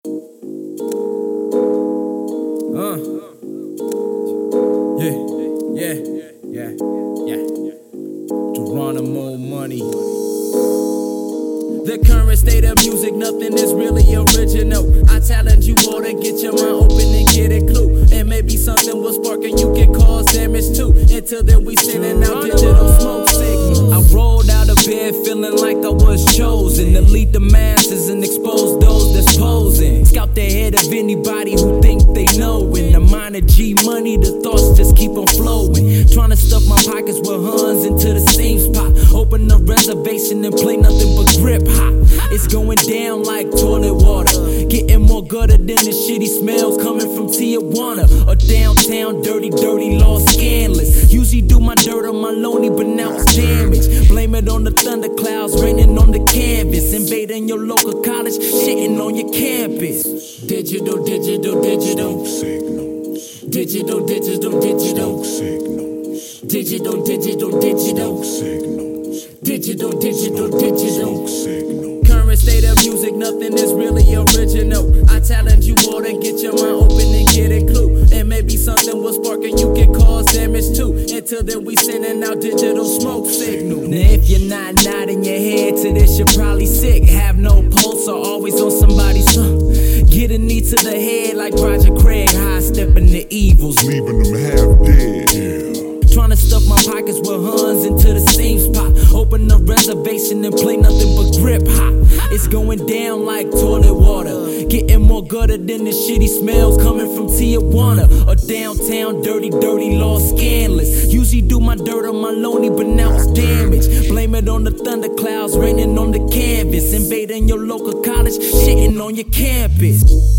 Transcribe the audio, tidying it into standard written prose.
Geronimo Money. The current state of music, nothing is really original. I challenge you all to get your mind open and get a clue. And maybe something will spark and you can cause damage too. Until then we sending out digital smoke signals. I rolled out of bed feeling like I was chosen to lead the masses and expose those that's posing. Scout the head of anybody who think they know. In the mind of G Money, the thoughts just keep on flowing. Trying to stuff my pockets with Huns into the same spot. Open a reservation and play nothing but grip hop. It's going down like toilet water. Getting more gutter than the shitty smells coming from Tijuana. Or downtown, dirty, lost, scandalous. Usually do my dirt on my lonely, but now it's damaged. Blame it on the thunderclouds, raining on the canvas. Invading your local college, shitting on your campus. Digital signals. Digital signals. Digital signals. Digital signals. Current state of music, nothing is really original. I challenge you all to get your mind open and get a clue. And maybe something will spark and you can cause damage too. Until then we sending out digital smoke signal. Now if you're not nodding your head to this, you're probably sick. Have no pulse or always on somebody's get a knee to the head like Roger Craig. High stepping the evils, leaving them half dead. Trying to stuff my pockets with Huns into the same spot. Open a reservation and play nothing but grip hop. It's going down like toilet water. Getting more gutter than the shitty smells coming from Tijuana. Or downtown, dirty, lost, scandalous. Usually do my dirt on my lonely, but now it's damaged. Blame it on the thunderclouds, raining on the canvas. Invading your local college, shitting on your campus.